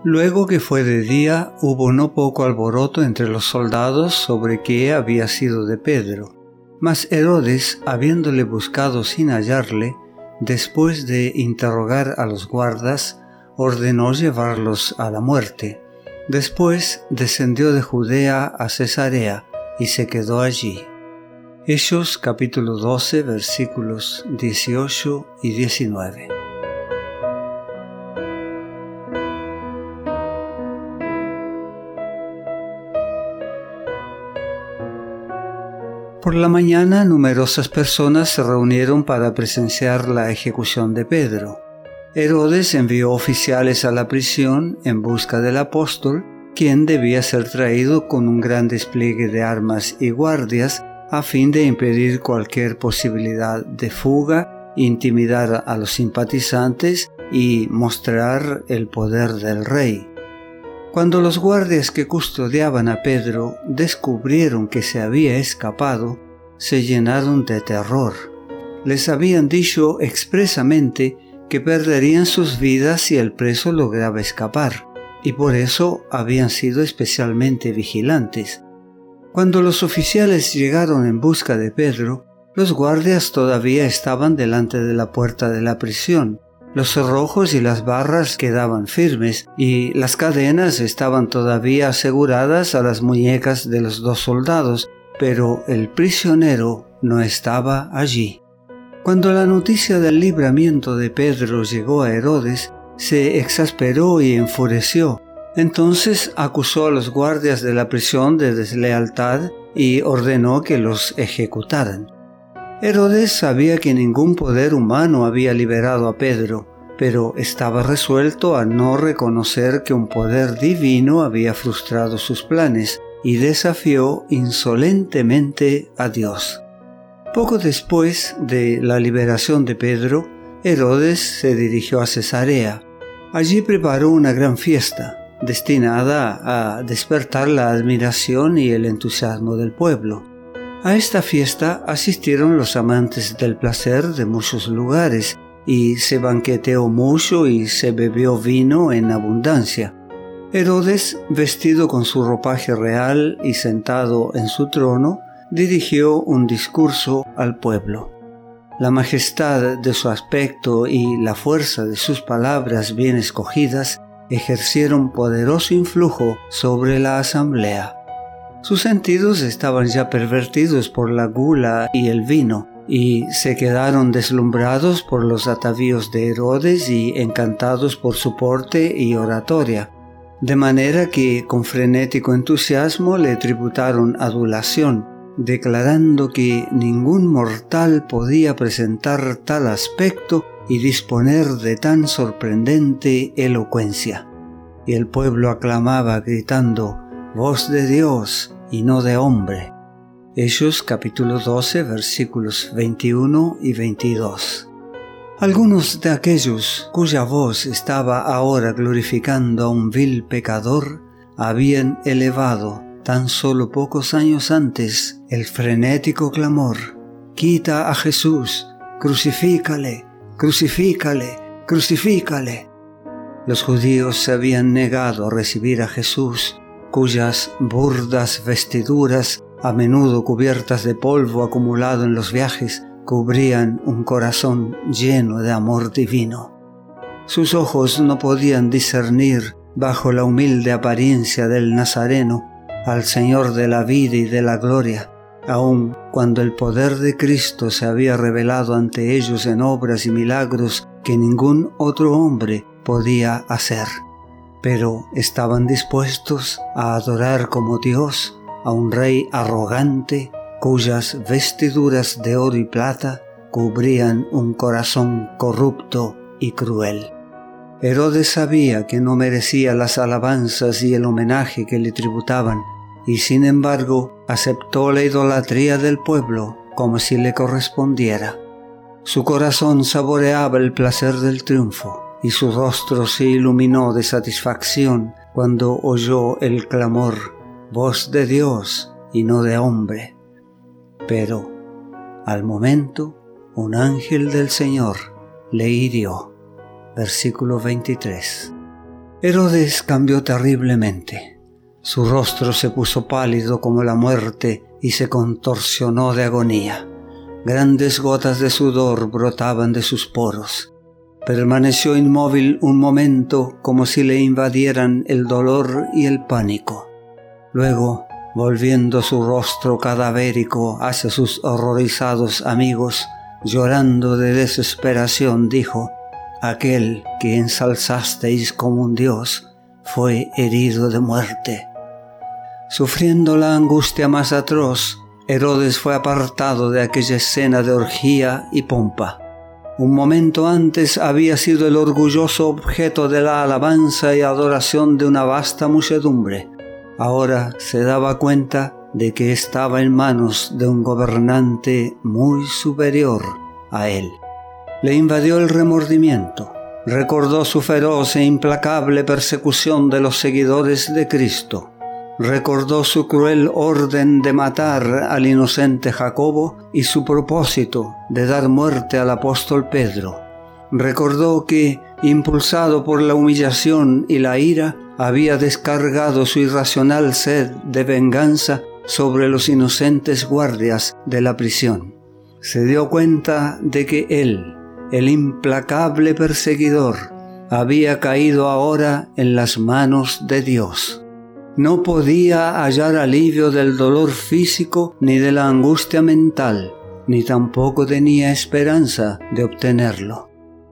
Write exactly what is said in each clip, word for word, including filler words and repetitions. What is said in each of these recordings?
Luego que fue de día, hubo no poco alboroto entre los soldados sobre qué había sido de Pedro. Mas Herodes, habiéndole buscado sin hallarle, después de interrogar a los guardas, ordenó llevarlos a la muerte. Después descendió de Judea a Cesarea y se quedó allí. Hechos capítulo doce, versículos dieciocho y diecinueve. Por la mañana, numerosas personas se reunieron para presenciar la ejecución de Pedro. Herodes envió oficiales a la prisión en busca del apóstol, quien debía ser traído con un gran despliegue de armas y guardias a fin de impedir cualquier posibilidad de fuga, intimidar a los simpatizantes y mostrar el poder del rey. Cuando los guardias que custodiaban a Pedro descubrieron que se había escapado, se llenaron de terror. Les habían dicho expresamente que perderían sus vidas si el preso lograba escapar, y por eso habían sido especialmente vigilantes. Cuando los oficiales llegaron en busca de Pedro, los guardias todavía estaban delante de la puerta de la prisión. Los cerrojos y las barras quedaban firmes y las cadenas estaban todavía aseguradas a las muñecas de los dos soldados, pero el prisionero no estaba allí. Cuando la noticia del libramiento de Pedro llegó a Herodes, se exasperó y enfureció. Entonces acusó a los guardias de la prisión de deslealtad y ordenó que los ejecutaran. Herodes sabía que ningún poder humano había liberado a Pedro, pero estaba resuelto a no reconocer que un poder divino había frustrado sus planes y desafió insolentemente a Dios. Poco después de la liberación de Pedro, Herodes se dirigió a Cesarea. Allí preparó una gran fiesta, destinada a despertar la admiración y el entusiasmo del pueblo. A esta fiesta asistieron los amantes del placer de muchos lugares, y se banqueteó mucho y se bebió vino en abundancia. Herodes, vestido con su ropaje real y sentado en su trono, dirigió un discurso al pueblo. La majestad de su aspecto y la fuerza de sus palabras bien escogidas ejercieron poderoso influjo sobre la asamblea. Sus sentidos estaban ya pervertidos por la gula y el vino, y se quedaron deslumbrados por los atavíos de Herodes y encantados por su porte y oratoria, de manera que con frenético entusiasmo le tributaron adulación, declarando que ningún mortal podía presentar tal aspecto y disponer de tan sorprendente elocuencia. Y el pueblo aclamaba gritando: «Voz de Dios y no de hombre». Hechos capítulo doce, versículos veintiuno y veintidós. Algunos de aquellos cuya voz estaba ahora glorificando a un vil pecador habían elevado tan solo pocos años antes el frenético clamor: «¡Quita a Jesús! ¡Crucifícale! ¡Crucifícale! ¡Crucifícale!». Los judíos se habían negado a recibir a Jesús, cuyas burdas vestiduras, a menudo cubiertas de polvo acumulado en los viajes, cubrían un corazón lleno de amor divino. Sus ojos no podían discernir, bajo la humilde apariencia del Nazareno, al Señor de la vida y de la gloria, aun cuando el poder de Cristo se había revelado ante ellos en obras y milagros que ningún otro hombre podía hacer. Pero estaban dispuestos a adorar como Dios a un rey arrogante cuyas vestiduras de oro y plata cubrían un corazón corrupto y cruel. Herodes sabía que no merecía las alabanzas y el homenaje que le tributaban, y sin embargo aceptó la idolatría del pueblo como si le correspondiera. Su corazón saboreaba el placer del triunfo, y su rostro se iluminó de satisfacción cuando oyó el clamor: «Voz de Dios y no de hombre». Pero, al momento, un ángel del Señor le hirió. Versículo veintitrés. Herodes cambió terriblemente. Su rostro se puso pálido como la muerte y se contorsionó de agonía. Grandes gotas de sudor brotaban de sus poros. Permaneció inmóvil un momento como si le invadieran el dolor y el pánico. Luego, volviendo su rostro cadavérico hacia sus horrorizados amigos, llorando de desesperación, dijo: «Aquel que ensalzasteis como un dios fue herido de muerte». Sufriendo la angustia más atroz, Herodes fue apartado de aquella escena de orgía y pompa. Un momento antes había sido el orgulloso objeto de la alabanza y adoración de una vasta muchedumbre. Ahora se daba cuenta de que estaba en manos de un gobernante muy superior a él. Le invadió el remordimiento. Recordó su feroz e implacable persecución de los seguidores de Cristo. Recordó su cruel orden de matar al inocente Jacobo y su propósito de dar muerte al apóstol Pedro. Recordó que, impulsado por la humillación y la ira, había descargado su irracional sed de venganza sobre los inocentes guardias de la prisión. Se dio cuenta de que él, el implacable perseguidor, había caído ahora en las manos de Dios. No podía hallar alivio del dolor físico ni de la angustia mental, ni tampoco tenía esperanza de obtenerlo.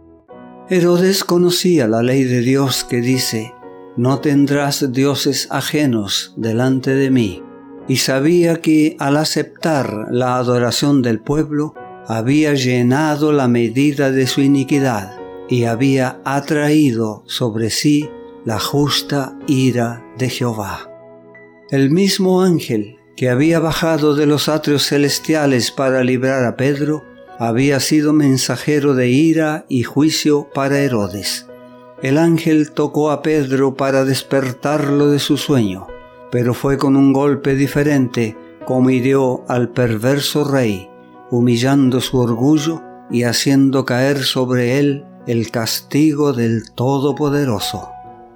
Herodes conocía la ley de Dios que dice: «No tendrás dioses ajenos delante de mí», y sabía que al aceptar la adoración del pueblo, había llenado la medida de su iniquidad y había atraído sobre sí la justa ira de Jehová. El mismo ángel que había bajado de los atrios celestiales para librar a Pedro, había sido mensajero de ira y juicio para Herodes. El ángel tocó a Pedro para despertarlo de su sueño, pero fue con un golpe diferente como hirió al perverso rey, humillando su orgullo y haciendo caer sobre él el castigo del Todopoderoso.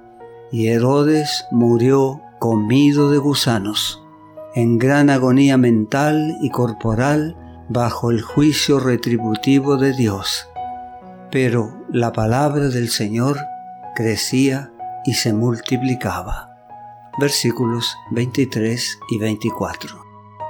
Y Herodes murió comido de gusanos, en gran agonía mental y corporal bajo el juicio retributivo de Dios. Pero la palabra del Señor crecía y se multiplicaba. Versículos veintitrés y veinticuatro.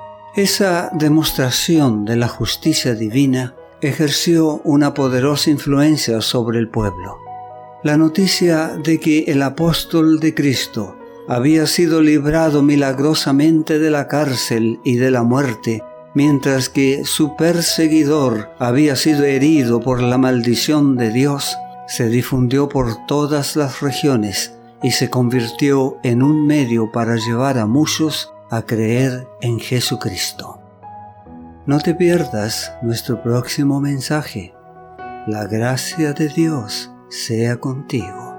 Esa demostración de la justicia divina ejerció una poderosa influencia sobre el pueblo. La noticia de que el apóstol de Cristo había sido librado milagrosamente de la cárcel y de la muerte, mientras que su perseguidor había sido herido por la maldición de Dios, se difundió por todas las regiones y se convirtió en un medio para llevar a muchos a creer en Jesucristo. No te pierdas nuestro próximo mensaje. La gracia de Dios sea contigo.